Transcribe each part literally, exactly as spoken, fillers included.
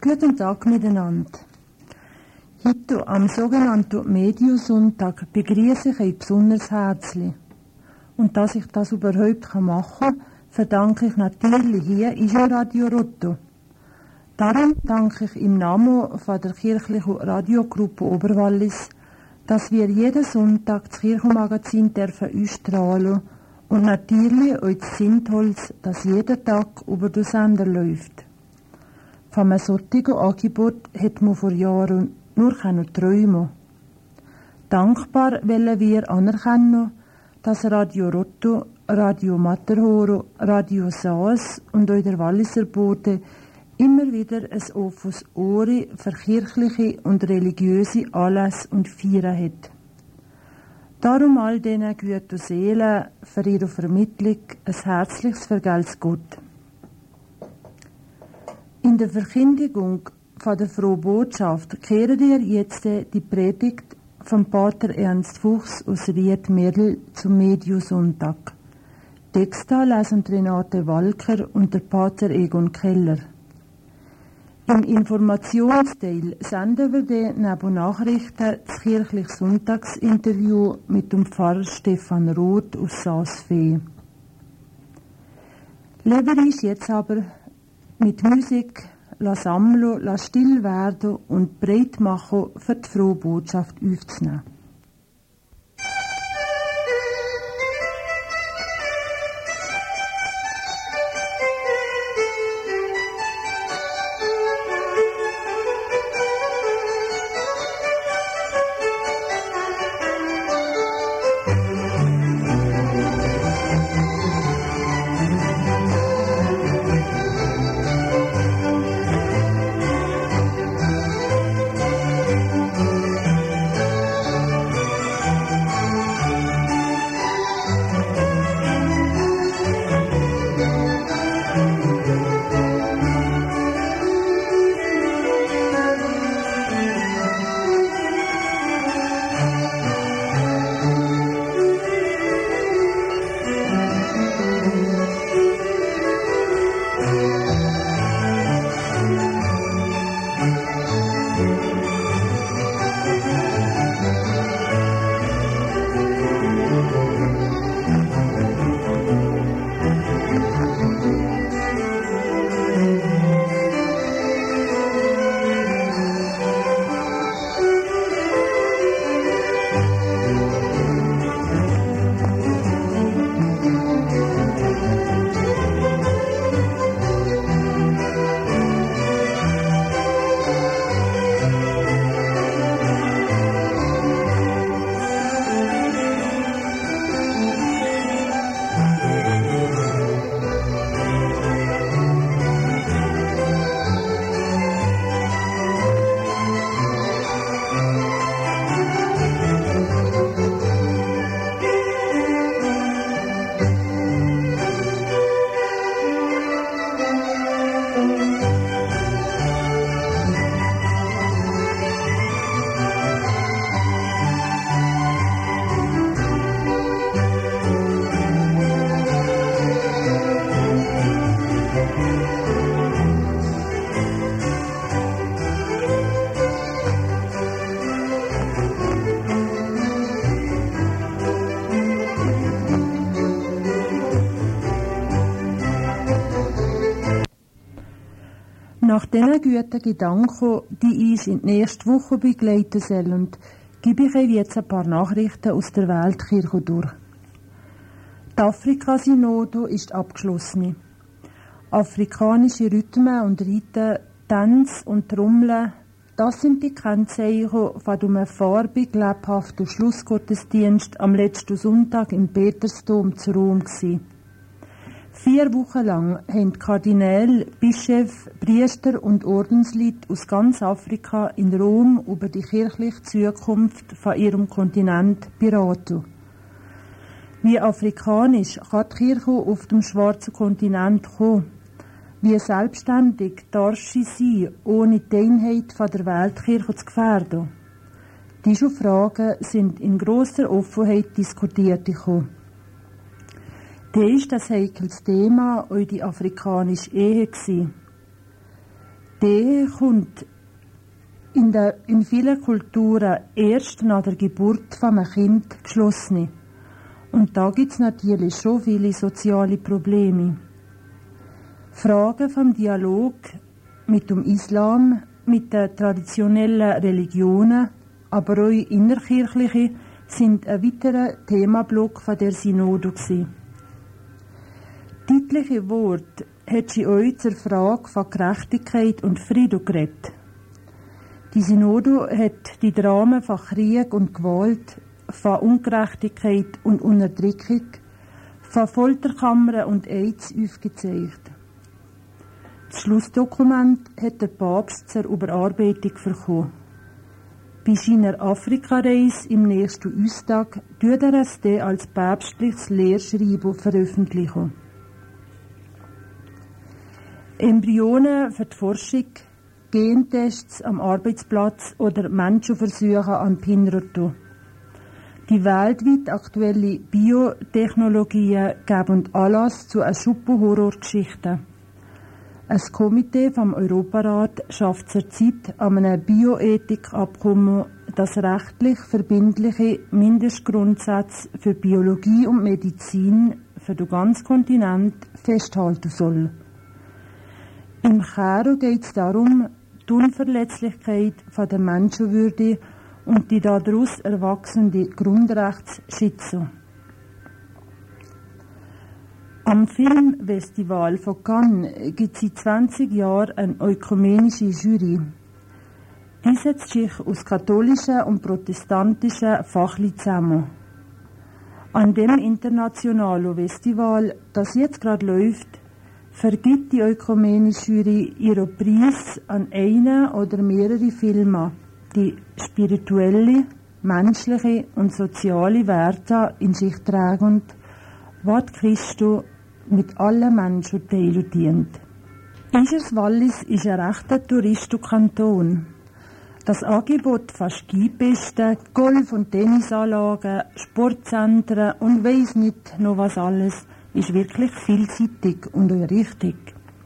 Guten Tag miteinander. Heute am sogenannten Mediensonntag begrüße ich euch besonders herzlich. Und dass ich das überhaupt machen kann, verdanke ich natürlich hier in Radio Rotto. Darum danke ich im Namen von der kirchlichen Radiogruppe Oberwallis, dass wir jeden Sonntag das Kirchenmagazin dürfen ausstrahlen und natürlich euch das Sintholz, das jeden Tag über den Sender läuft. Von einem solchen Angebot hätte man vor Jahren nur träumen. Dankbar wollen wir anerkennen, dass Radio Rotto, Radio Matterhoro, Radio Saas und auch der Walliser Bote immer wieder ein offenes Ohr für kirchliche und religiöse Anlässe und Feiern hat. Darum all diesen guten Seelen für ihre Vermittlung ein herzliches Vergelt's Gott. In der Verkündigung von der frohen Botschaft kehren wir jetzt die Predigt vom Pater Ernst Fuchs aus Ried-Merl zum Mediensonntag. Texte lesen Renate Walker und der Pater Egon Keller. Im Informationsteil senden wir dann neben Nachrichten das kirchliche Sonntagsinterview mit dem Pfarrer Stefan Roth aus Saas-Fee. Lieber ist jetzt aber mit Musik la sammeln, la still werden und breit machen, für die frohe Botschaft aufzunehmen. Nach diesen guten Gedanken, die uns in die nächste Woche begleiten sollen, gebe ich euch jetzt ein paar Nachrichten aus der Weltkirche durch. Die Afrika-Synode ist abgeschlossen. Afrikanische Rhythmen und Riten, Tanz und Trommeln, das sind die Kennzeichen von einem farbig lebhaften Schlussgottesdienst am letzten Sonntag im Petersdom zu Rom gewesen. Vier Wochen lang haben Kardinäle, Bischöfe, Priester und Ordensleute aus ganz Afrika in Rom über die kirchliche Zukunft von ihrem Kontinent beraten. Wie afrikanisch kann die Kirche auf dem schwarzen Kontinent kommen? Wie selbstständig darf sie sein, ohne die Einheit der Weltkirche zu gefährden? Diese Fragen sind in grosser Offenheit diskutiert gekommen. Da ist das heikles Thema auch die afrikanische Ehe gewesen. Die kommt in, der, in vielen Kulturen erst nach der Geburt von einem Kind geschlossen. Und da gibt es natürlich schon viele soziale Probleme. Fragen vom Dialog mit dem Islam, mit den traditionellen Religionen, aber auch innerkirchliche, sind ein weiterer Themablock von der Synode gewesen. Deutliche Wort hat sie euch zur Frage von Gerechtigkeit und Frieden geredet. Die Synode hat die Dramen von Krieg und Gewalt, von Ungerechtigkeit und Unterdrückung, von Folterkammern und AIDS aufgezeigt. Das Schlussdokument hat der Papst zur Überarbeitung bekommen. Bei seiner Afrikareise im nächsten Austag tut er es dann als päpstliches Lehrschreiben veröffentlichen. Embryonen für die Forschung, Gentests am Arbeitsplatz oder Menschenversuche an Pinroto. Die weltweit aktuelle Biotechnologien geben Anlass zu einer Schuppen-Horrorgeschichte. Ein Komitee vom Europarat schafft zurzeit an einem Bioethikabkommen, das rechtlich verbindliche Mindestgrundsätze für Biologie und Medizin für den ganzen Kontinent festhalten soll. Im Kern geht es darum, die Unverletzlichkeit der Menschenwürde und die daraus erwachsende Grundrechte zu schützen. Am Filmfestival von Cannes gibt es seit zwanzig Jahren eine ökumenische Jury. Die setzt sich aus katholischen und protestantischen Fachleuten zusammen. An dem internationalen Festival, das jetzt gerade läuft, vergibt die ökumenische Jury ihren Preis an einen oder mehrere Filme, die spirituelle, menschliche und soziale Werte in sich tragen, was Christus mit allen Menschen teilen dient. Wallis ist ein rechter Touristenkanton. Das Angebot von Skipisten, Golf- und Tennisanlagen, Sportzentren und weiss nicht noch was alles ist wirklich vielseitig und auch richtig.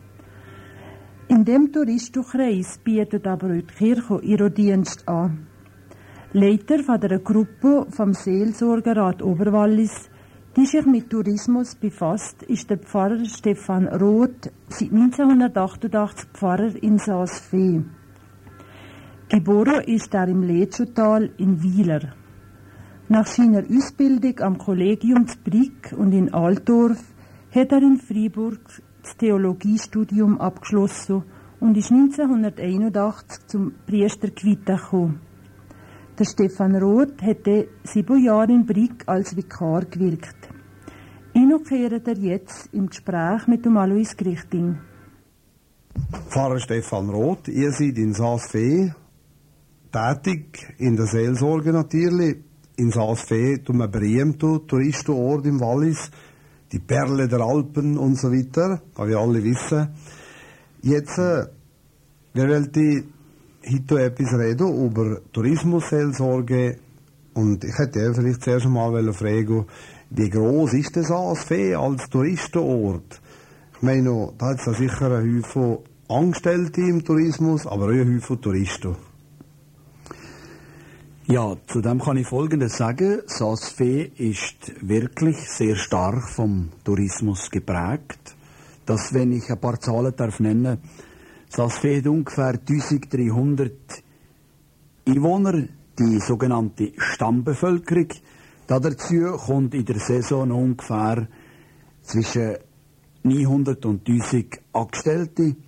In dem Touristenkreis bietet aber auch die Kirche ihren Dienst an. Leiter von der Gruppe vom Seelsorgerat Oberwallis, die sich mit Tourismus befasst, ist der Pfarrer Stefan Roth, seit neunzehnhundertachtundachtzig Pfarrer in Saas-Fee. Geboren ist er im Letschutal in Wieler. Nach seiner Ausbildung am Kollegium zu Brig und in Altdorf hat er in Freiburg das Theologiestudium abgeschlossen und ist neunzehnhunderteinundachtzig zum Priester geweiht gekommen. Der Stefan Roth hat sieben Jahre in Brig als Vikar gewirkt. Ihn kehrt er jetzt im Gespräch mit dem Alois Grichting. Pfarrer Stefan Roth, ihr seid in Saas-Fee tätig, in der Seelsorge natürlich. In Saas-Fee tun wir berühmten Touristenort im Wallis, die Perle der Alpen und so weiter, wie wir alle wissen. Jetzt, äh, wir wollten heute etwas reden über Tourismusseelsorge und ich hätte vielleicht zuerst einmal fragen, wie gross ist das Saas-Fee als Touristenort? Ich meine, da hat es sicher einen Haufen Angestellte im Tourismus, aber auch einen Haufen Touristen. Ja, zu dem kann ich Folgendes sagen. Saas-Fee ist wirklich sehr stark vom Tourismus geprägt. Das, wenn ich ein paar Zahlen darf nennen, Saas-Fee hat ungefähr eintausenddreihundert Einwohner, die sogenannte Stammbevölkerung. Dazu kommt in der Saison ungefähr zwischen neunhundert und tausend Angestellte,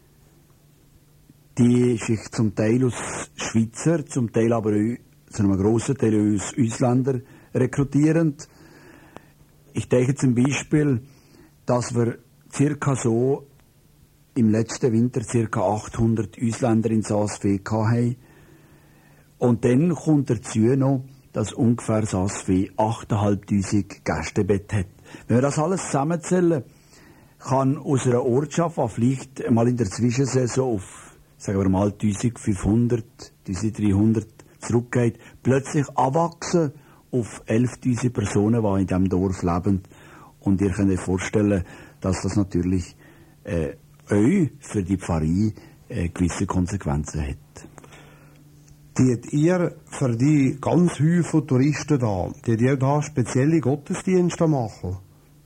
die sich zum Teil aus Schweizer, zum Teil aber auch zu einem grossen Teil aus Ausländern rekrutieren. Ich denke zum Beispiel, dass wir circa so im letzten Winter circa achthundert Ausländer in Saas-Fee hatten. Und dann kommt dazu noch, dass ungefähr Saas-Fee achttausendfünfhundert Gästebett hat. Wenn wir das alles zusammenzählen, kann aus einer Ortschaft, die vielleicht mal in der Zwischensaison auf, sagen wir mal, eintausendfünfhundert, eintausenddreihundert zurückgeht, plötzlich anwachsen auf elftausend Personen, die in diesem Dorf leben. Und ihr könnt euch vorstellen, dass das natürlich äh, euch für die Pfarrei äh, äh, gewisse Konsequenzen hat. Die ihr für die ganz viele Touristen da, die ihr da spezielle Gottesdienste machen?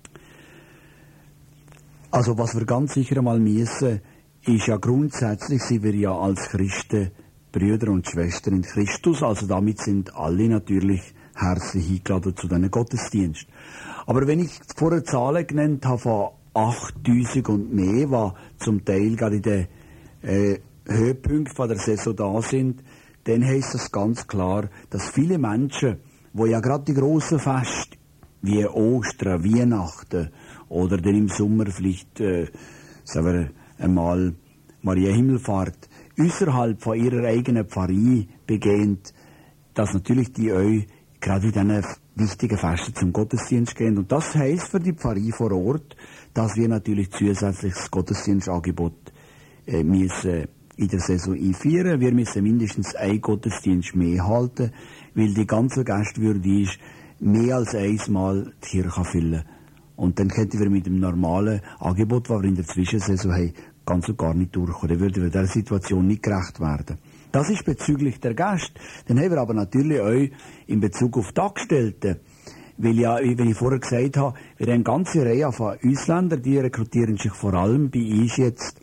Also was wir ganz sicher einmal müssen, ist ja grundsätzlich, sind wir ja als Christen Brüder und Schwestern in Christus, also damit sind alle natürlich herzlich eingeladen zu diesen Gottesdienst. Aber wenn ich vorher Zahlen genannt habe von achttausend und mehr, was zum Teil gerade in den äh, Höhepunkten von der Saison da sind, dann heisst das ganz klar, dass viele Menschen, die ja gerade die grossen Feste wie Ostern, Weihnachten oder dann im Sommer vielleicht, äh, sagen wir einmal, Maria Himmelfahrt, außerhalb von ihrer eigenen Pfarrei begehen, dass natürlich die euch gerade in diesen wichtigen Festen zum Gottesdienst gehen. Und das heisst für die Pfarrei vor Ort, dass wir natürlich zusätzliches Gottesdienstangebot äh, müssen in der Saison einführen. Wir müssen mindestens einen Gottesdienst mehr halten, weil die ganze Gastwürde ist, mehr als einmal die Kirche füllen. Und dann könnten wir mit dem normalen Angebot, das wir in der Zwischensaison haben, ganz und gar nicht durchkommen. Dann würden wir dieser Situation nicht gerecht werden. Das ist bezüglich der Gäste. Dann haben wir aber natürlich auch in Bezug auf die Angestellten. Weil ja, wie ich vorher gesagt habe, wir haben eine ganze Reihe von Ausländern, die rekrutieren sich vor allem bei uns jetzt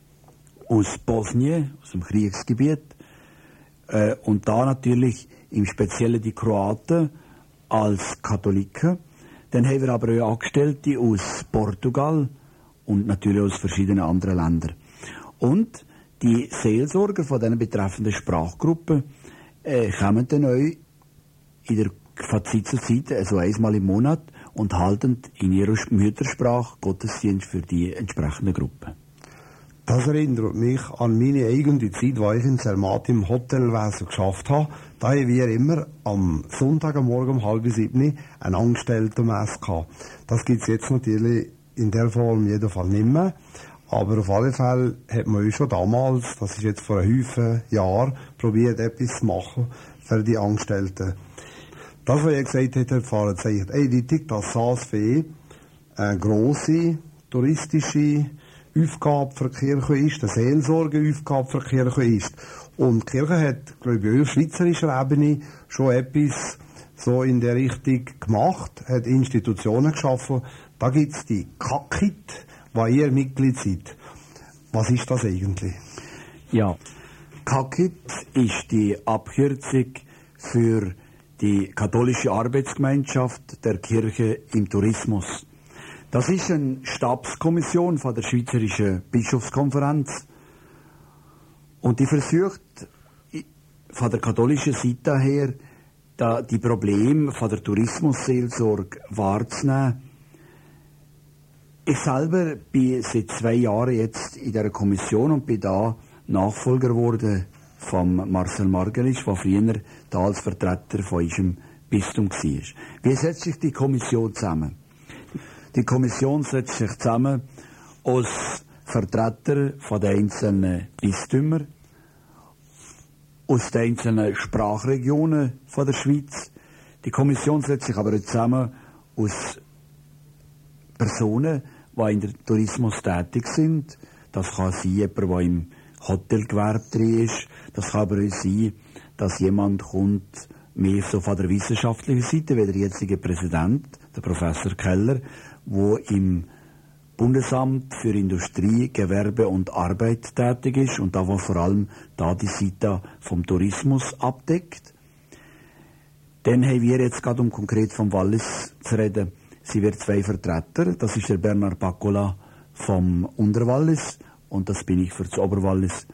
aus Bosnien, aus dem Kriegsgebiet. Äh, und da natürlich im Speziellen die Kroaten als Katholiken. Dann haben wir aber auch Angestellte aus Portugal und natürlich aus verschiedenen anderen Ländern. Und die Seelsorger von diesen betreffenden Sprachgruppen äh, kommen dann auch in der von Zeit zu Zeit, also einmal im Monat, und halten in ihrer Müttersprache Gottesdienst für die entsprechende Gruppe. Das erinnert mich an meine eigene Zeit, wo ich in Zermatt im Hotelwesen geschafft habe. Da haben wir immer am Sonntagmorgen um halb sieben einen Angestelltenmesse gehabt. Das gibt es jetzt natürlich in der Form jeden Fall nicht mehr. Aber auf alle Fälle hat man schon damals, das ist jetzt vor einem Haufen Jahren, probiert, etwas zu machen für die Angestellten. Das, was ihr gesagt habt, Herr Pfarrer, zeigt eindeutig, dass S A S V eine grosse touristische Aufgabe für die Kirche ist, eine Seelsorgeaufgabe für die Kirche ist. Und die Kirche hat, glaube ich, auf schweizerischer Ebene schon etwas so in der Richtung gemacht, hat Institutionen geschaffen. Da gibt es die K A K I T, wo ihr Mitglied seid. Was ist das eigentlich? Ja, K A K I T ist die Abkürzung für die katholische Arbeitsgemeinschaft der Kirche im Tourismus. Das ist eine Stabskommission von der Schweizerischen Bischofskonferenz und die versucht von der katholischen Seite her da die Probleme von der Tourismusseelsorge wahrzunehmen. Ich selber bin seit zwei Jahren jetzt in dieser Kommission und bin da Nachfolger geworden von Marcel Margelisch, der früher da als Vertreter von unserem Bistum war. Wie setzt sich die Kommission zusammen? Die Kommission setzt sich zusammen aus Vertretern von den einzelnen Bistümern, aus den einzelnen Sprachregionen von der Schweiz. Die Kommission setzt sich aber zusammen aus Personen, die in der Tourismus tätig sind. Das kann sein, jemand, der im Hotelgewerbe drin ist. Das kann aber auch sein, dass jemand kommt, mehr so von der wissenschaftlichen Seite, wie der jetzige Präsident, der Professor Keller, wo im Bundesamt für Industrie, Gewerbe und Arbeit tätig ist und da wo vor allem da die Seite vom Tourismus abdeckt. Dann haben wir jetzt gerade, um konkret vom Wallis zu reden, sie wird zwei Vertreter. Das ist der Bernard Bacola vom Unterwallis und das bin ich für das Oberwallis.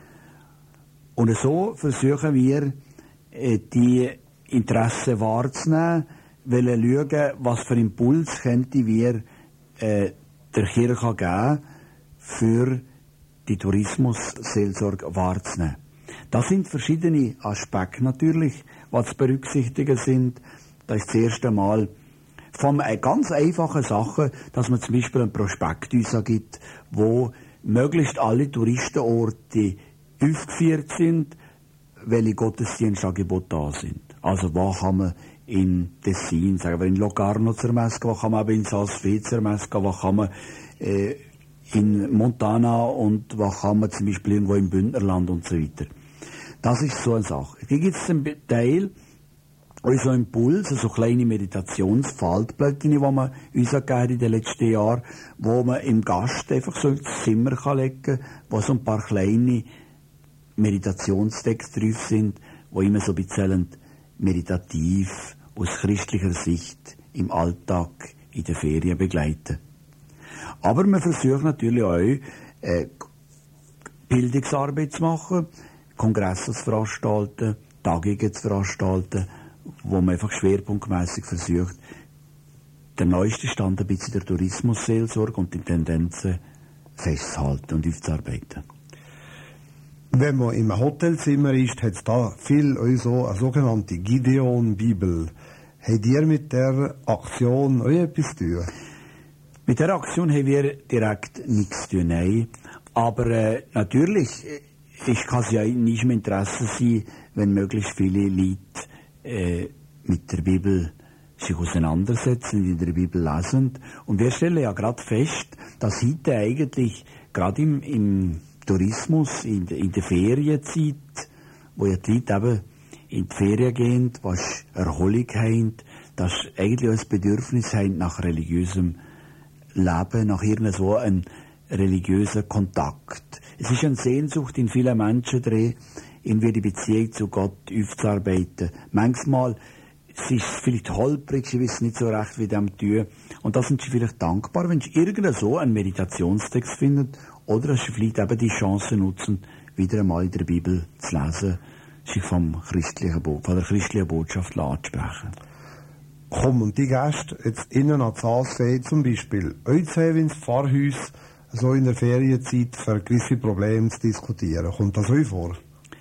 Und so versuchen wir, die Interessen wahrzunehmen, weil wir schauen, was für Impuls könnte wir äh, der Kirche geben, für die Tourismusseelsorge wahrzunehmen. Das sind verschiedene Aspekte natürlich, was zu berücksichtigen sind. Das ist das erste Mal von einer ganz einfachen Sache, dass man zum Beispiel ein Prospekt uns gibt, wo möglichst alle Touristenorte aufgeführt sind, welche Gottesdienstangebote da sind. Also wo kann man in Tessin, sagen wir in Locarno zur Messe, wo kann man aber in S A S V zur Messe, wo kann man äh, in Montana und Wachhammer zum Beispiel irgendwo im Bündnerland und so weiter. Das ist so eine Sache. Hier gibt es einen Teil, also Impuls, so kleine Meditationsfaltblättchen, die man uns gegeben hat in den letzten Jahren, wo man im Gast einfach so ins Zimmer kann legen kann, wo so ein paar kleine Meditationstexte drauf sind, die immer so ein bisschen meditativ aus christlicher Sicht im Alltag in den Ferien begleiten. Aber man versucht natürlich auch, äh, Bildungsarbeit zu machen, Kongresse zu veranstalten, Tagungen zu veranstalten, wo man einfach schwerpunktmässig versucht, den neuesten Stand ein bisschen der Tourismusseelsorge und die Tendenzen festzuhalten und aufzuarbeiten. Wenn man im Hotelzimmer ist, hat es da viel so eine sogenannte Gideon-Bibel. Habt ihr mit der Aktion euch etwas zu tun? Mit der Aktion haben wir direkt nichts zu tun, nein. Aber äh, natürlich ist, kann es ja nicht im Interesse sein, wenn möglichst viele Leute äh, mit der Bibel sich auseinandersetzen, in der Bibel lesen. Und wir stellen ja gerade fest, dass heute eigentlich gerade im, im Tourismus, in, in der Ferienzeit, wo ja die Leute eben in die Ferien gehen, was Erholung haben, dass eigentlich auch ein Bedürfnis haben nach religiösem Leben, nach irgendeinem so einem religiösen Kontakt. Es ist eine Sehnsucht in vielen Menschen drin, irgendwie die Beziehung zu Gott aufzuarbeiten. Manchmal ist es vielleicht holprig, sie wissen nicht so recht, wie dem tun. Und da sind sie vielleicht dankbar, wenn sie irgendeinen so einen Meditationstext finden oder dass sie vielleicht eben die Chance nutzen, wieder einmal in der Bibel zu lesen, sich vom christlichen Bo- von der christlichen Botschaft anzusprechen. Kommen die Gäste jetzt innen an die Saasfee zum Beispiel euch ins Pfarrhaus so in der Ferienzeit für gewisse Probleme zu diskutieren? Kommt das euch vor?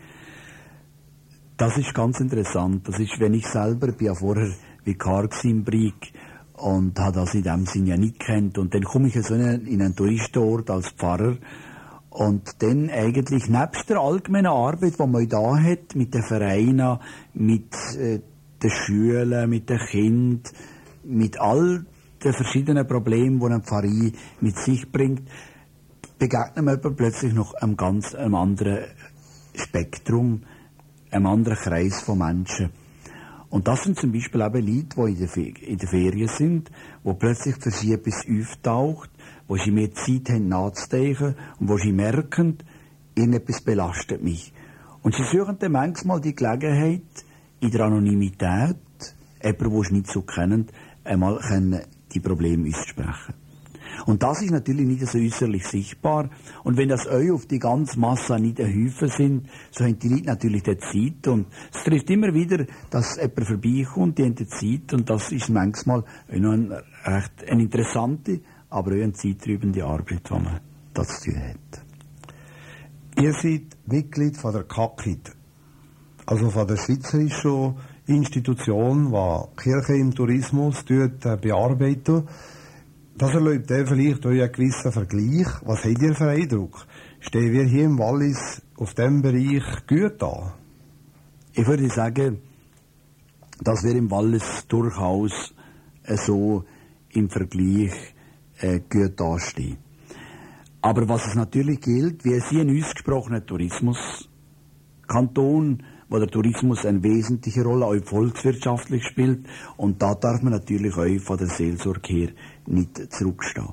Das ist ganz interessant. Das ist, wenn ich selber, bin ja vorher Vikar im Brig und habe das in dem Sinn ja nicht gekannt. Und dann komme ich so in einen, in einen Touristenort als Pfarrer und dann eigentlich nebst der allgemeinen Arbeit, die man da hat, mit den Vereinen, mit äh, den Schulen, mit den Kindern, mit all den verschiedenen Problemen, die eine Pfarrei mit sich bringt, begegnet man plötzlich noch einem ganz einem anderen Spektrum, einem anderen Kreis von Menschen. Und das sind zum Beispiel eben Leute, die in der, Fe- in der Ferien sind, wo plötzlich für sie etwas auftaucht, wo sie mehr Zeit haben nachzudenken und wo sie merken, irgendetwas belastet mich. Und sie suchen dann manchmal die Gelegenheit, in der Anonymität, jemanden, den sie nicht so kennen, einmal die Probleme auszusprechen. Und das ist natürlich nicht so äußerlich sichtbar. Und wenn das euch auf die ganze Masse nicht ein Häufen sind, so haben die Leute natürlich die Zeit. Und es trifft immer wieder, dass jemand vorbeikommt, die haben die Zeit. Und das ist manchmal auch noch eine, recht, eine interessante, aber auch eine zeitraubende Arbeit, die man das zu tun hat. Ihr seid Mitglied von der K A K I T, also von der schweizerischen Institution, die Kirche im Tourismus bearbeitet. Das erlaubt ihr vielleicht euch einen gewissen Vergleich. Was habt ihr für einen Eindruck? Stehen wir hier im Wallis auf diesem Bereich gut an? Ich würde sagen, dass wir im Wallis durchaus äh, so im Vergleich äh, gut dastehen. Aber was es natürlich gilt, wir sind ein ausgesprochener Tourismuskanton, wo der Tourismus eine wesentliche Rolle auch volkswirtschaftlich spielt. Und da darf man natürlich auch von der Seelsorge her nicht zurückstehen.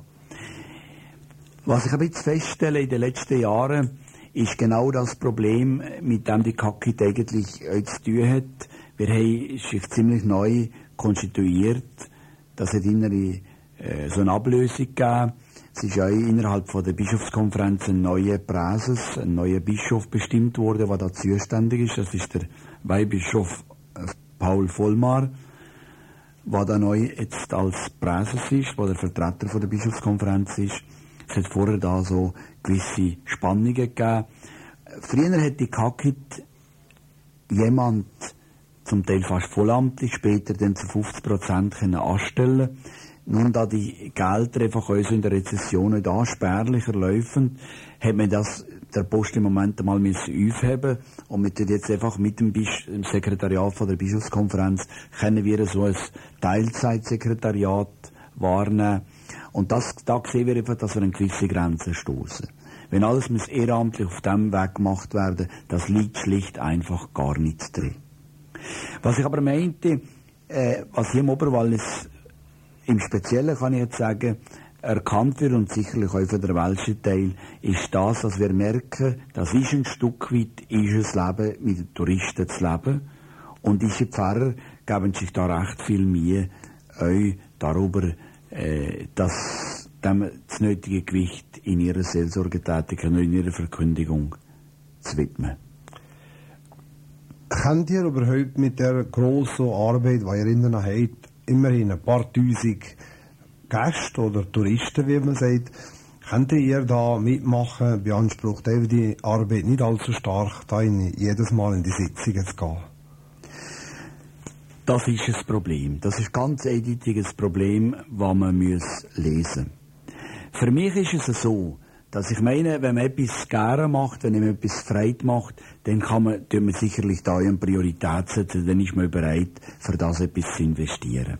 Was ich ein bisschen feststelle in den letzten Jahren, ist genau das Problem, mit dem die K A K I T eigentlich auch zu tun hat. Wir haben sich ziemlich neu konstituiert. Das hat innere, äh, so eine Ablösung gegeben. Es ist auch innerhalb von der Bischofskonferenz ein neuer Präses, ein neuer Bischof bestimmt worden, der da zuständig ist. Das ist der Weihbischof Paul Vollmar, der da neu jetzt als Präses ist, der der Vertreter von der Bischofskonferenz ist. Es hat vorher da so gewisse Spannungen gegeben. Früher hat die K A K I T jemand, zum Teil fast vollamtlich, später dann zu fünfzig Prozent können anstellen. Nun, da die Gelder einfach also in der Rezession nicht spärlicher laufen, hat man das der Post im Moment einmal aufheben und mit jetzt einfach mit dem, Bisch- dem Sekretariat von der Bischofskonferenz können wir so ein Teilzeitsekretariat wahrnehmen. Und das, da sehen wir einfach, dass wir an gewisse Grenzen stoßen. Wenn alles muss ehrenamtlich auf diesem Weg gemacht werden, das liegt schlicht einfach gar nicht drin. Was ich aber meinte, äh, was hier im Oberwallis im Speziellen, kann ich jetzt sagen, erkannt wird und sicherlich auch für den welschen Teil, ist das, dass wir merken, das ist ein Stück weit ist das Leben mit den Touristen zu leben. Und diese Pfarrer geben sich da recht viel Mühe, euch darüber, äh, dass dem das nötige Gewicht in ihrer Seelsorgetätigkeit und in ihrer Verkündigung zu widmen. Könnt ihr überhaupt mit der grossen Arbeit, die ihr innen habt, immerhin ein paar Tausend Gäste oder Touristen, wie man sagt, könnt ihr da mitmachen, beansprucht ihr die Arbeit nicht allzu stark, da in, jedes Mal in die Sitzungen zu gehen? Das ist ein Problem. Das ist ganz eindeutig ein Problem, das man lesen muss. Für mich ist es so, dass ich meine, wenn man etwas gerne macht, wenn man etwas Freude macht, dann kann man, tut man sicherlich da eine Priorität setzen, dann ist man bereit, für das etwas zu investieren.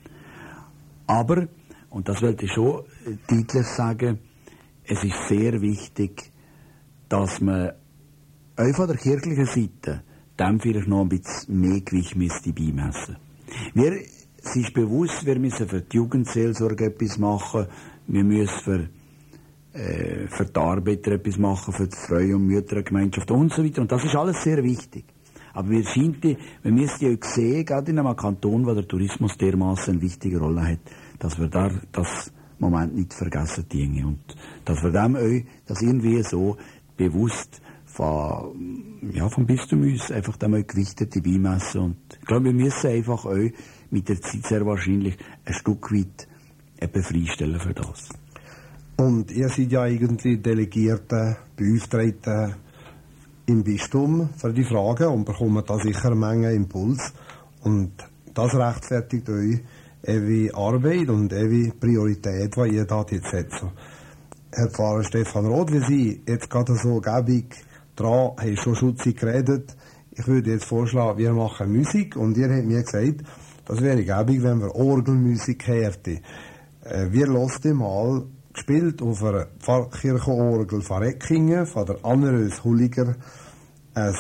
Aber, und das wollte ich schon deutlich sagen, es ist sehr wichtig, dass man auch von der kirchlichen Seite dem vielleicht noch ein bisschen mehr Gewicht müsste beimessen. Wir, es ist bewusst, wir müssen für die Jugendseelsorge etwas machen, wir müssen für, äh, für die Arbeiter etwas machen, für die Frauen- und Müttergemeinschaft und so weiter. Und das ist alles sehr wichtig. Aber wir scheint, wir müssen ja sehen, gerade in einem Kanton, wo der Tourismus dermaßen eine wichtige Rolle hat, dass wir da das Moment nicht vergessen dürfen. Und dass wir dem auch, das irgendwie so bewusst von, ja, vom Bistum uns einfach da mal gewichtete beimessen. Und ich glaube, wir müssen einfach auch mit der Zeit sehr wahrscheinlich ein Stück weit eben freistellen für das. Und ihr seid ja eigentlich Delegierte, Beauftragte im Bistum für die Fragen und bekommt da sicher eine Menge Impuls. Und das rechtfertigt euch eure Arbeit und eure Priorität, die ihr da jetzt setzt. Herr Pfarrer Stefan Roth, wie Sie jetzt gerade so gäbig dran haben schon Schutzi geredet. Ich würde jetzt vorschlagen, wir machen Musik und ihr habt mir gesagt, das wäre gäbig, wenn wir Orgelmusik hörten. Äh, wir hören mal, gespielt auf einer Pfarrkirchenorgel von Reckingen, von der Anne-Rös Hulliger, ein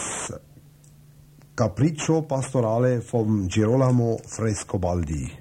Capriccio Pastorale von Girolamo Frescobaldi.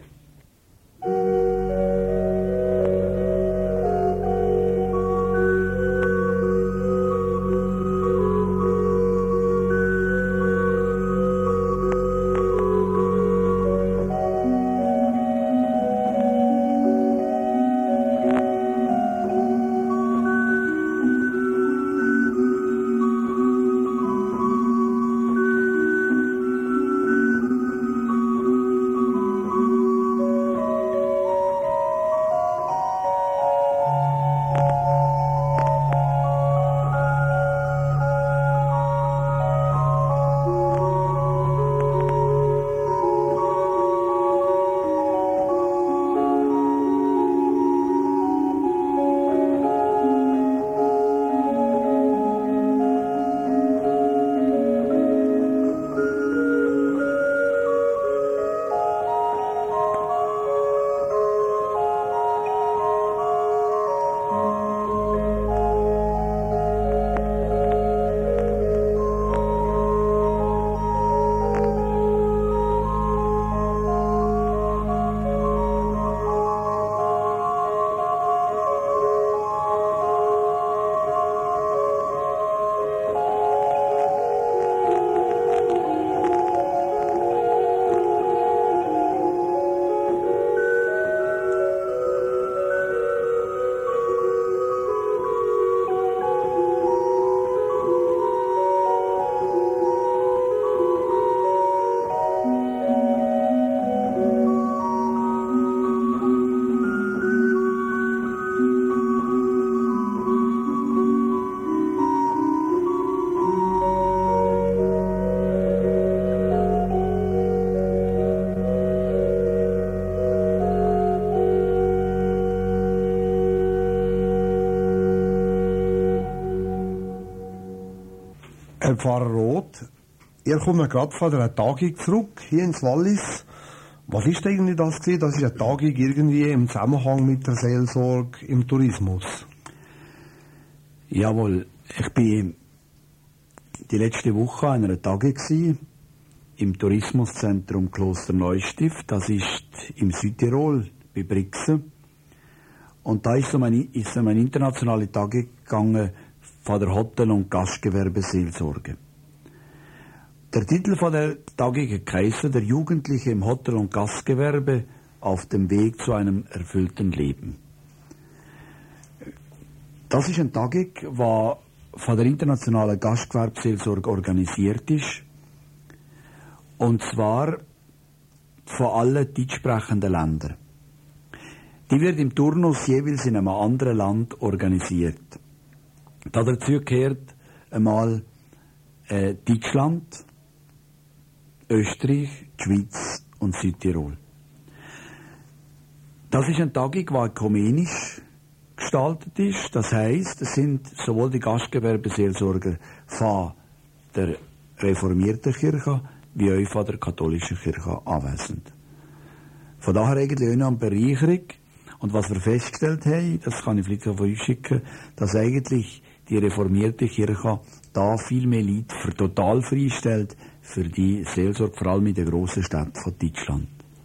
Herr Pfarrer Roth, ihr kommt gerade von einer Tagung zurück, hier ins Wallis, Was ist eigentlich das gewesen? Das ist eine Tagung irgendwie im Zusammenhang mit der Seelsorge im Tourismus. Jawohl, ich bin die letzte Woche an einer Tagung gewesen, im Tourismuszentrum Kloster Neustift. Das ist im Südtirol bei Brixen. Und da ist um eine, ist um eine internationale Tagung gegangen von der Hotel- und Gastgewerbeseelsorge. Der Titel von der Tagung geheißen: Der Jugendliche im Hotel- und Gastgewerbe auf dem Weg zu einem erfüllten Leben. Das ist eine Tagung, die von der internationalen Gastgewerbeseelsorge organisiert ist. Und zwar von allen deutschsprechenden Ländern. Die wird im Turnus jeweils in einem anderen Land organisiert. Dazu gehört einmal äh, Deutschland, Österreich, die Schweiz und Südtirol. Das ist eine Tagung, die ökumenisch gestaltet ist. Das heisst, es sind sowohl die Gastgewerbeseelsorger von der reformierten Kirche wie auch von der katholischen Kirche anwesend. Von daher eigentlich auch noch eine Bereicherung. Und was wir festgestellt haben, das kann ich vielleicht auch von euch schicken, dass eigentlich die reformierte Kirche da viel mehr Leute für total freistellt für die Seelsorge, vor allem in den grossen Städten von Deutschland.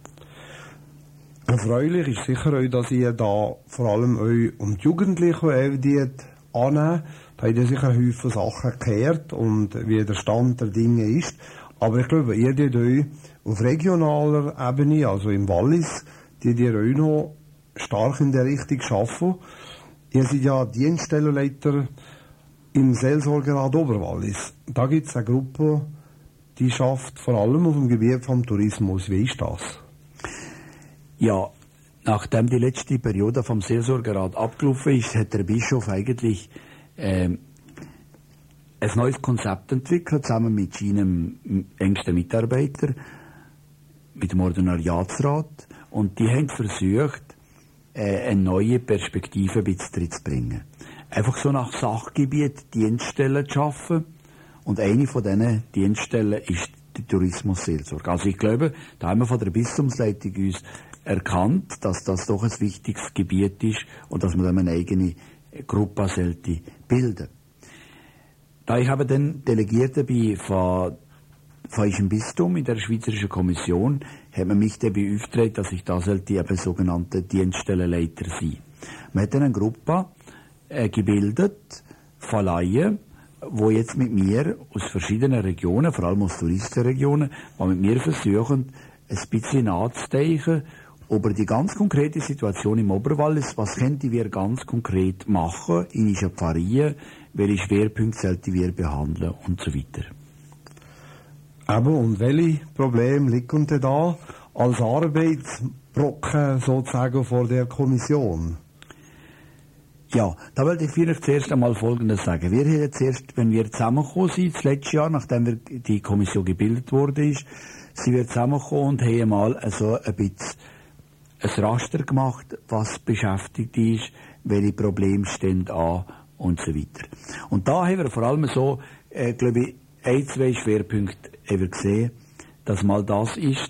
Erfreulich ist sicher auch, dass ihr da vor allem euch um die Jugendlichen annehmen. Da habt ihr sicher häufig Sachen geklärt und wie der Stand der Dinge ist. Aber ich glaube, ihr dürft euch auf regionaler Ebene, also im Wallis, die ihr euch noch stark in der Richtung arbeiten. Ihr seid ja Dienststellenleiter im Seelsorgerat Oberwallis. Da gibt es eine Gruppe, die schafft vor allem auf dem Gebiet vom Tourismus. Wie ist das? Ja, nachdem die letzte Periode vom Seelsorgerat abgelaufen ist, hat der Bischof eigentlich ähm, ein neues Konzept entwickelt, zusammen mit seinem engsten Mitarbeiter, mit dem Ordinariatsrat. Und die haben versucht, äh, eine neue Perspektive ein bisschen zu bringen. Einfach so nach Sachgebiet Dienststellen zu schaffen. Und eine von diesen Dienststellen ist die Tourismusseelsorge. Also ich glaube, da haben wir von der Bistumsleitung uns erkannt, dass das doch ein wichtiges Gebiet ist und dass man dann eine eigene Gruppe sollte bilden. Da ich habe dann Delegierte bei von, von unserem Bistum in der Schweizerischen Kommission, hat man mich dann beauftragt, dass ich da sollte eben sogenannte Dienststellenleiter sein. Man hat dann eine Gruppe äh, gebildet von Laien, wo jetzt mit mir aus verschiedenen Regionen, vor allem aus Touristenregionen, die mit mir versuchen, ein bisschen nachzudenken über die ganz konkrete Situation im Oberwallis. Was könnten wir ganz konkret machen in unseren Pfarrien, welche Schwerpunkte sollten wir behandeln und so weiter. Eben, und welche Probleme liegen denn da als Arbeitsbrocken sozusagen vor der Kommission? Ja, da wollte ich vielleicht zuerst einmal Folgendes sagen. Wir haben jetzt erst, wenn wir zusammengekommen sind, das letzte Jahr, nachdem wir die Kommission gebildet wurde, ist, sind wir zusammengekommen und haben mal so ein bisschen ein Raster gemacht, was beschäftigt ist, welche Probleme stehen an und so weiter. Und da haben wir vor allem so, äh, glaube ich, ein, zwei Schwerpunkte haben wir gesehen, dass mal das ist,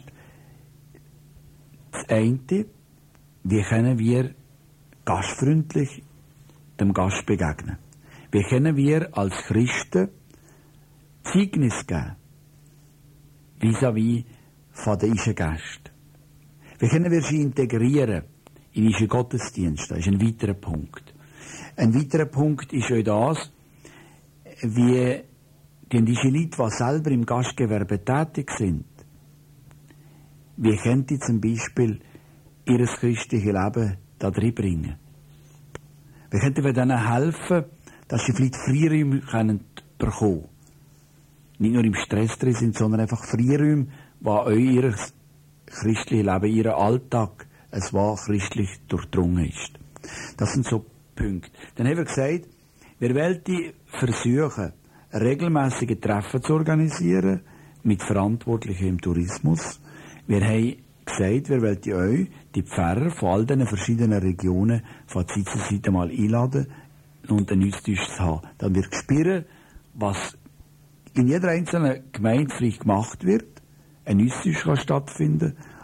das eine, wie können wir gastfreundlich dem Gast begegnen. Wie können wir als Christen Zeugnis geben, vis-à-vis von den Gästen. Wie können wir sie integrieren in unseren Gottesdienst? Das ist ein weiterer Punkt. Ein weiterer Punkt ist auch das, wie denn diese Leute, die selber im Gastgewerbe tätig sind, wie können die zum Beispiel ihr christliches Leben da drin bringen? Wie könnten wir denen helfen, dass sie vielleicht Freiräume können bekommen? Nicht nur im Stress drin sind, sondern einfach Freiräume, die euch ihr christliches Leben, ihren Alltag, es war christlich durchdrungen ist. Das sind so Punkte. Dann haben wir gesagt, wir wollten versuchen, regelmäßige Treffen zu organisieren mit Verantwortlichen im Tourismus. Wir haben gesagt, wir wollten euch, die Pfarrer von all diesen verschiedenen Regionen, von Zeit zu Zeit mal einladen und einen Austausch zu haben. Dann wird spüren, was in jeder einzelnen Gemeinde vielleicht gemacht wird, ein Austausch kann stattfinden,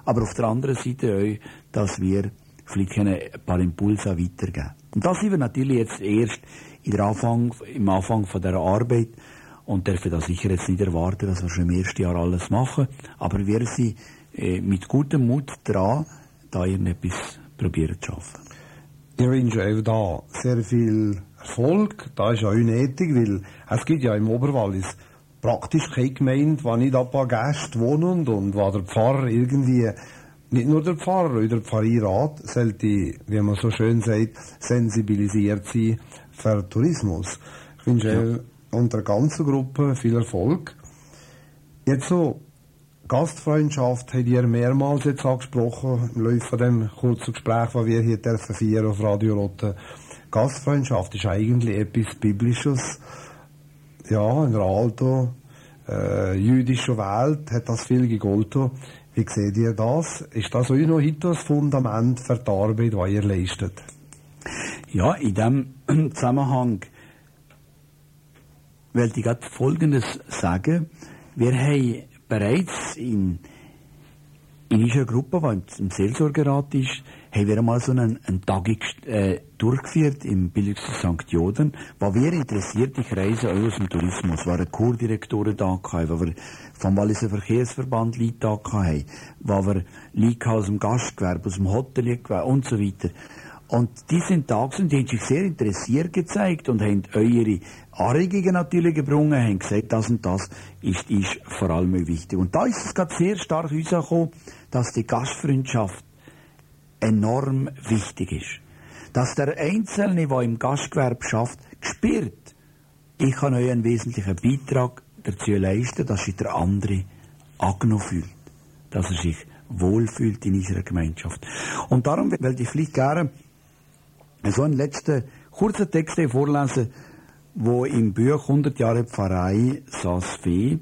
aber auf der anderen Seite auch, dass wir vielleicht ein paar Impulse weitergeben. Und das sind wir natürlich jetzt erst in der Anfang, im Anfang von dieser Arbeit und dürfen da sicher jetzt nicht erwarten, dass wir schon im ersten Jahr alles machen, aber wir sind äh, mit gutem Mut dran, da irgendetwas probieren zu schaffen. Ich wünsche auch da sehr viel Erfolg. Da ist auch nötig, weil es gibt ja im Oberwallis praktisch keine Gemeinde, wo nicht ein paar Gäste wohnen und wo der Pfarrer irgendwie, nicht nur der Pfarrer, oder der Pfarreirat, sollte, wie man so schön sagt, sensibilisiert sein für Tourismus. Ich wünsche ja. unter der ganzen Gruppe viel Erfolg. Jetzt so, Gastfreundschaft habt ihr mehrmals jetzt angesprochen, im Laufe von dem kurzen Gespräch, das wir hier dürfen führen auf Radio Rotte. Gastfreundschaft ist eigentlich etwas Biblisches. Ja, in der alten äh, jüdischen Welt hat das viel gegolten. Wie seht ihr das? Ist das auch noch heute das Fundament für die Arbeit, die ihr leistet? Ja, in diesem Zusammenhang wollte ich gerade Folgendes sagen. Wir haben bereits in, in unserer Gruppe, die im Seelsorgerat ist, haben wir einmal so einen, einen Tag äh, durchgeführt im Bildungshaus Sankt Joden, wo wir interessierte Kreise auch aus dem Tourismus, wo wir Kurdirektoren da hatten, wo wir vom Walliser Verkehrsverband Leute da hatten, wo wir Leute aus dem Gastgewerbe, aus dem Hoteliergewerbe und so weiter. Und die sind da gewesen, die haben sich sehr interessiert gezeigt und haben eure Anregungen natürlich gebrungen, haben gesagt, das und das ist, ist vor allem wichtig. Und da ist es gerade sehr stark rausgekommen, dass die Gastfreundschaft enorm wichtig ist. Dass der Einzelne, der im Gastgewerbe schafft, spürt, ich kann euch einen wesentlichen Beitrag dazu leisten, dass sich der andere angenommen fühlt. Dass er sich wohlfühlt in unserer Gemeinschaft. Und darum würde ich vielleicht gerne so einen letzten kurzen Text vorlesen, wo im Buch hundert Jahre Pfarrei Saas-Fee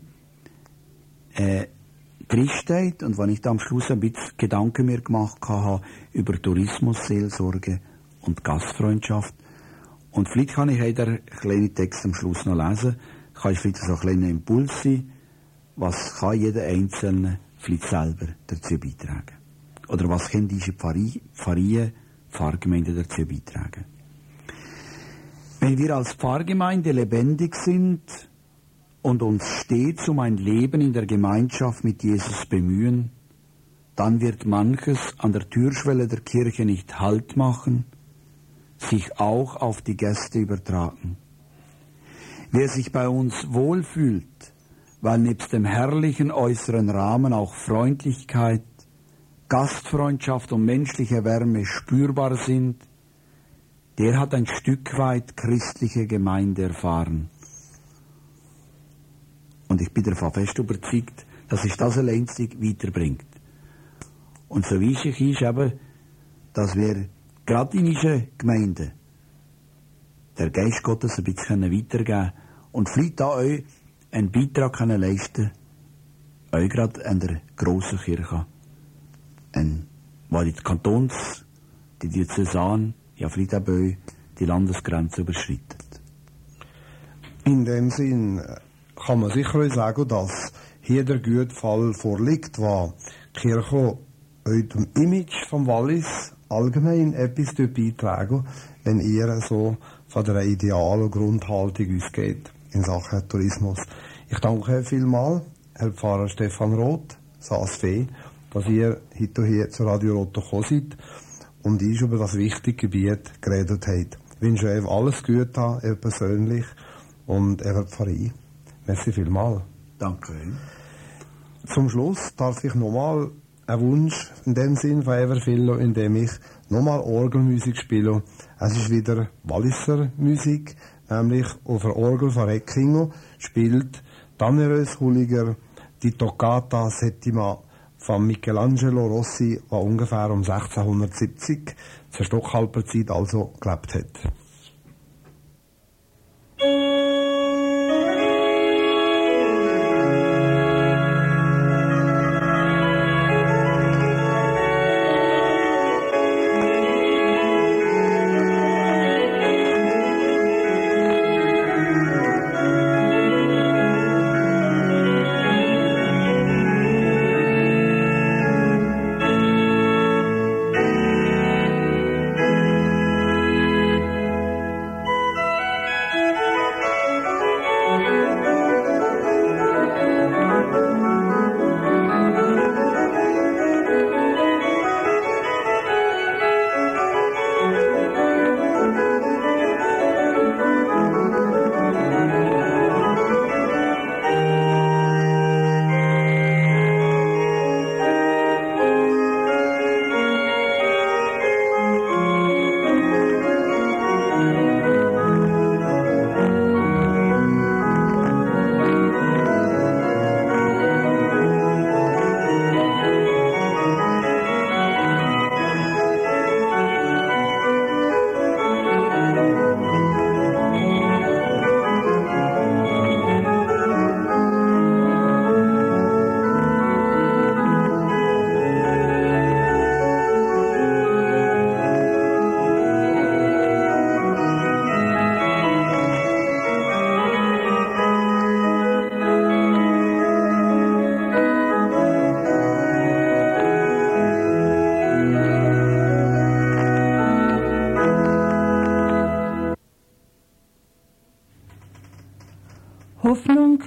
äh, drinsteht und wenn ich da am Schluss ein bisschen Gedanken mir gemacht habe über Tourismus, Seelsorge und Gastfreundschaft. Und vielleicht kann ich den kleinen Text am Schluss noch lesen, kann ich vielleicht so ein kleiner Impuls sein, was kann jeder Einzelne vielleicht selber dazu beitragen. Oder was können diese Pfarreien, Pfarrgemeinden dazu beitragen. Wenn wir als Pfarrgemeinde lebendig sind und uns stets um ein Leben in der Gemeinschaft mit Jesus bemühen, dann wird manches an der Türschwelle der Kirche nicht Halt machen, sich auch auf die Gäste übertragen. Wer sich bei uns wohlfühlt, weil nebst dem herrlichen äußeren Rahmen auch Freundlichkeit, Gastfreundschaft und menschliche Wärme spürbar sind, der hat ein Stück weit christliche Gemeinde erfahren. Und ich bin davon fest überzeugt, dass sich das allein weiterbringt. Und so wichtig ist eben, dass wir gerade in unseren Gemeinden der Geist Gottes ein bisschen weitergeben können und vielleicht auch euch einen Beitrag können leisten können, euch gerade an der grossen Kirche, ein, weil die Kantons, die Diözesan, ja vielleicht auch bei euch die Landesgrenze überschreitet. In dem Sinn kann man sicher auch sagen, dass hier der gute Fall vorliegt, wo die Kirche euch dem Image vom Wallis allgemein etwas beitragen, wenn ihr so von der idealen Grundhaltung ausgeht in Sachen Tourismus. Ich danke vielmals, Herr Pfarrer Stefan Roth, Saas-Fee, dass ihr heute hier zu Radio Rotte gekommen seid und uns über das wichtige Gebiet geredet habt. Ich wünsche euch alles Gute, ihr persönlich und eure Pfarrei. Merci vielmals. Danke. Zum Schluss darf ich nochmal einen Wunsch in dem Sinn von Everfillo, indem ich nochmal Orgelmusik spiele. Es ist wieder Walliser Musik, nämlich auf der Orgel von Eckingo spielt Tannerös Hulliger die Toccata Settima von Michelangelo Rossi, der ungefähr um sechzehnhundertsiebzig zur Stockhalper Zeit also gelebt hat.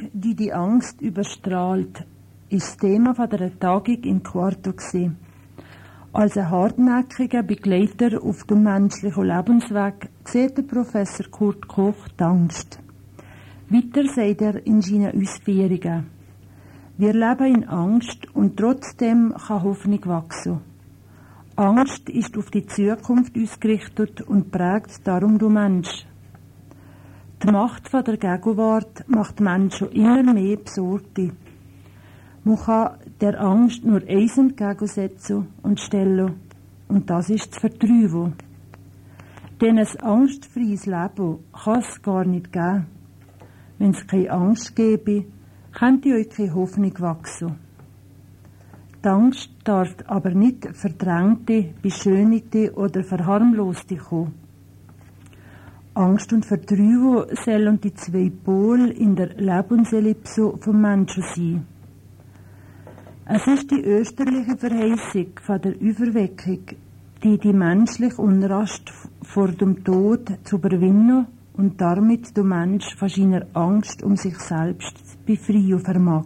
die die Angst überstrahlt, ist das Thema von der Tagung in Quarto gewesen. Als ein hartnäckiger Begleiter auf dem menschlichen Lebensweg sieht der Professor Kurt Koch die Angst. Weiter sagt er in seinen Ausführungen: Wir leben in Angst und trotzdem kann Hoffnung wachsen. Angst ist auf die Zukunft ausgerichtet und prägt darum den Menschen. Die Macht von der Gegenwart macht Menschen immer mehr Besorgte. Man kann der Angst nur eins entgegensetzen und stellen, und das ist das Vertrauen. Denn ein angstfreies Leben kann es gar nicht geben. Wenn es keine Angst gäbe, könnte euch keine Hoffnung wachsen. Die Angst darf aber nicht verdrängte, beschönigte oder verharmloste kommen. Angst und Vertrauen sollen die zwei Pole in der Lebensellipse vom Menschen sein. Es ist die österliche Verheißung von der Überweckung, die die menschliche Unrast vor dem Tod zu überwinden und damit der Mensch von seiner Angst um sich selbst zu befreien vermag.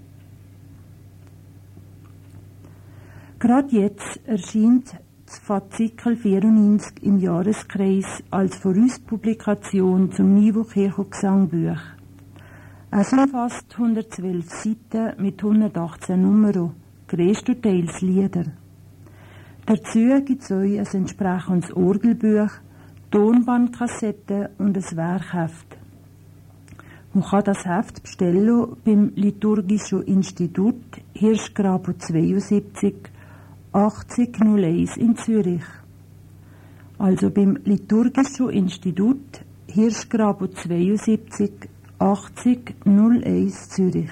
Gerade jetzt erscheint das Faszikel vierundneunzig im Jahreskreis als Vorauspublikation zum Niveau Kirchengesangbuch. Es umfasst hundertzwölf Seiten mit hundertachtzehn Nummern, größtenteils Lieder. Dazu gibt es euch ein entsprechendes Orgelbuch, Tonbandkassetten und ein Werkheft. Man kann das Heft bestellen beim Liturgischen Institut Hirschgraben zweiundsiebzig achtzig null eins in Zürich. Also beim Liturgischen Institut Hirschgraben zweiundsiebzig achtzig null eins Zürich.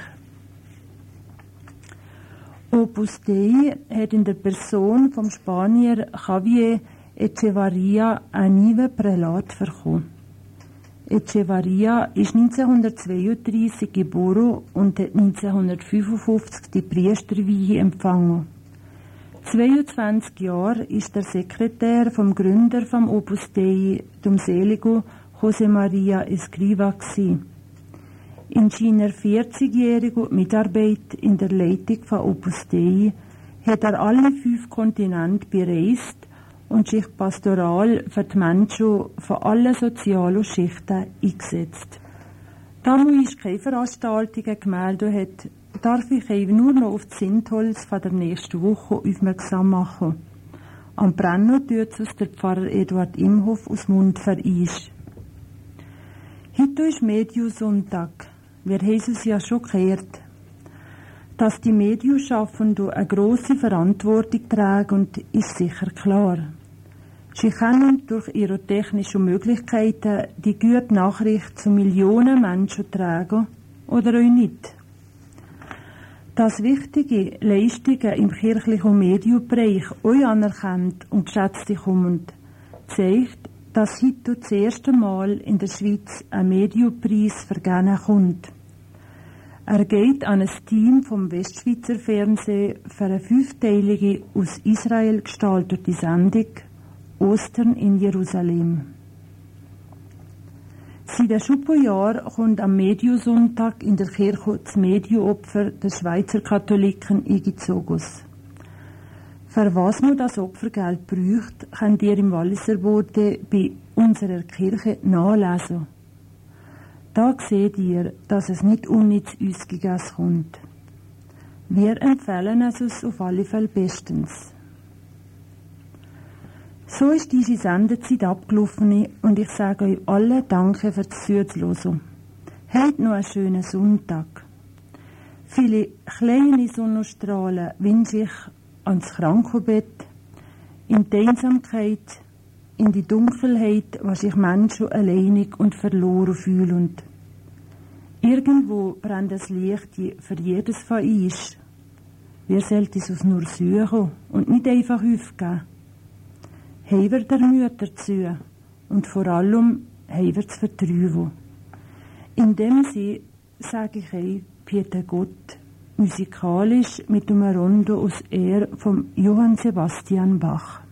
Opus Dei hat in der Person vom Spanier Javier Echevarría einen neuen Prälat bekommen. Echevarría ist neunzehnhundertzweiunddreißig geboren und hat neunzehnhundertfünfundfünfzig die Priesterweihe empfangen. zweiundzwanzig Jahre ist er Sekretär vom Gründer vom Opus Dei, dem seligen José María Escrivá gewesen. In seiner vierzigjährigen Mitarbeit in der Leitung von Opus Dei hat er alle fünf Kontinente bereist und sich pastoral für die Menschen von allen sozialen Schichten eingesetzt. Da man uns keine Veranstaltungen gemeldet hat, darf ich euch nur noch auf das Sintholz von der nächsten Woche aufmerksam machen. Am Brenner tut es der Pfarrer Eduard Imhoff aus Mundvereis. Heute ist Mediensonntag. Wir haben es ja schon gehört, dass die Medienschaffenden eine grosse Verantwortung tragen, ist sicher klar. Sie können durch ihre technischen Möglichkeiten die gute Nachricht zu Millionen Menschen tragen oder auch nicht. Dass wichtige Leistungen im kirchlichen Medienbereich euch anerkannt und geschätzt kommen, zeigt, dass heute das erste Mal in der Schweiz ein Medienpreis vergeben kommt. Er geht an ein Team vom Westschweizer Fernsehen für eine fünfteilige aus Israel gestaltete Sendung Ostern in Jerusalem. Seit ein Schuppenjahr kommt am Mediensonntag in der Kirche das Medienopfer der Schweizer Katholiken eingezogen. Für was man das Opfergeld braucht, könnt ihr im Walliser Bote bei unserer Kirche nachlesen. Da seht ihr, dass es nicht unnütz Ausgeges kommt. Wir empfehlen es auf alle Fälle bestens. So ist diese Sendezeit abgelaufen und ich sage euch alle Danke fürs Zuhören. Habt noch einen schönen Sonntag. Viele kleine Sonnenstrahlen wünsche ich ans Krankenbett, in die Einsamkeit, in die Dunkelheit, wo sich Menschen alleinig und verloren fühlen. Irgendwo brennt das Licht für jedes von uns. Wir sollten es nur suchen und nicht einfach aufgeben. Haben wir der Mühe dazu und vor allem haben wir das Vertrauen. In dem Sinne sage ich euch, Peter Gott, musikalisch mit einem Rondo aus Ehr von Johann Sebastian Bach.